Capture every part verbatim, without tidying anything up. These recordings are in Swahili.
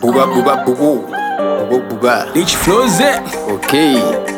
Buba buba bubu. Bubu buba. Rich flows it. Okay.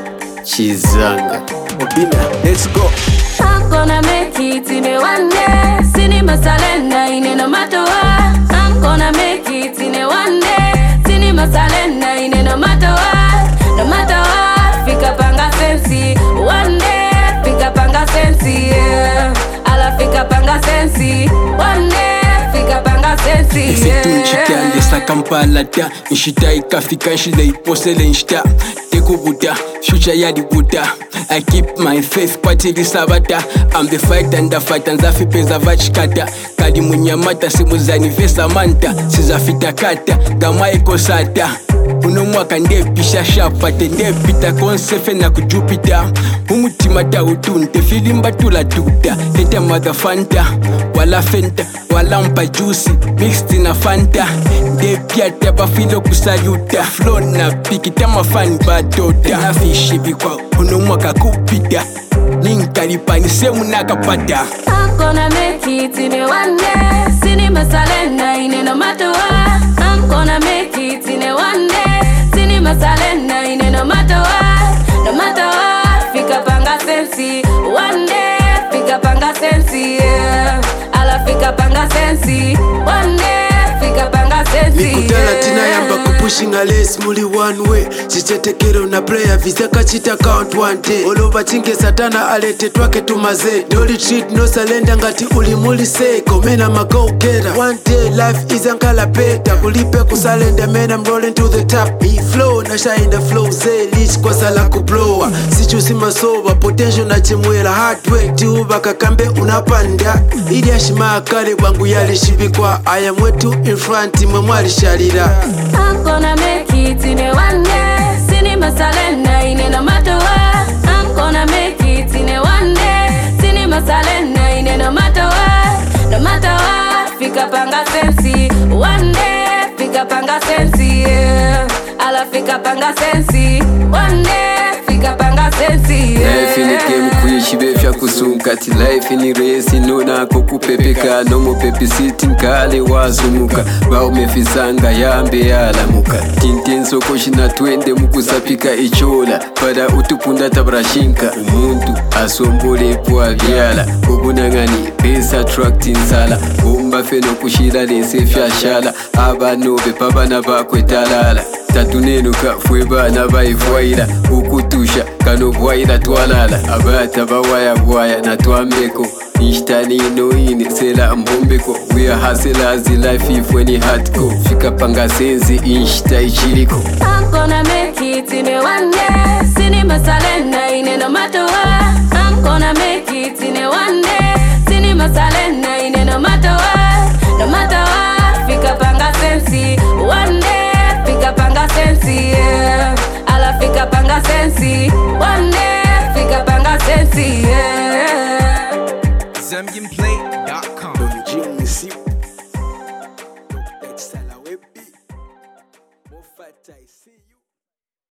Chizanga. Obina, let's go. I'm gonna make it in a one day. Cinema salenda in a no matter what. I'm gonna make it in a one day. Cinema salenda in a no matter what. No matter what. Fika panga sensi. One day. Fika panga sensi. Yeah. Ala fika panga sensi. One day. Fika panga sensi. Yeah. Ife tunchita ndesa kampala ta. Nshita ikafika nshida iposele nshita. Teko buta. Future yadi buta. I keep my faith kwati lisabata. I'm the fighter and the fighter nzafi peza vachikata. Kadi munyamata simuzani vesa manta. Sizafita kata gama eko sata. Uno mwaka ndepisha shapate ndepita konsefe na kujupita. Umutima ta utunte filimba tula tuta. Leta mother fanta wala fenta wala mpa juicy mixed na fanta. Ndepia taba filo kusaluta. Flow na pikita mafani batota. Nafishi bikwa uno mwaka kupita. Ninkalipani semu nakapata. I'm gonna make it in a one day. Cinema salenda in a no matter what. I'm gonna make it in a one day. Cinema salenda in a no matter what. No matter what. Fika panga sensi. One day. Fika panga sensi. Yeah. Ala fika panga sensi. One day. Fika panga sensi. Nikutala tina yamba kupushing a lace muli one way. Chichetekero na prayer visa kachita count one day. Olova chinge satana alete twake tumaze. No retreat no salenda ngati ulimuli say. Komena mago kera. One day life is ankala peta. Kulipe kusalenda man I'm rolling to the top. Me flow na shine the flow say. Lich kwa sala kublowa. Sichu sima soba potential na chimwela. Hard work tiuba kakambe unapanda. Ili ashima kare wangu yali shibikwa. I am way too in front mwe mwali shalira. I'm gonna make it in a one day. Cinema salenda in a no matter what. I'm gonna make it in a one day. Cinema salenda in a no matter what. No matter what. Fika panga sensi. One day. Fika panga sensi. Yeah. Ala fika panga sensi. One day. Fika panga sensi. Yeah. Life in the game kuishi befya kusunkati. Life in the race inona kokupepeka. Nomo pepi sitting kale wazumuka. Bao mefisanga yambe yalamuka. Tintenso koshina twende mukusapika ichola. Pada utupunda tabrashinka. Umuntu asombole pwa vyala. Ubunangani pesa attracting sala. Umba feno kushila lese fyashala. Abanobe pabana bakwe talala. Tatunenuka fweba na baifwaila. Ukutusha kano bwaila twalala. Abata bawaya bwaya na twambeko. Nishtani inoine sela mbombeko. We are hustlers the life if when it hardcore. Fika panga senzi inshita ichiliko. I'm gonna make it in a one day. Cinema salenda in a no matter what. I'm gonna make it in a one day. Cinema salenda in a no matter what. No matter what. Fika panga sensi. One day. Fika panga sensi. Yeah. Ala fika panga sensi. One day. Fika panga sensi. Yeah. Zamgin play.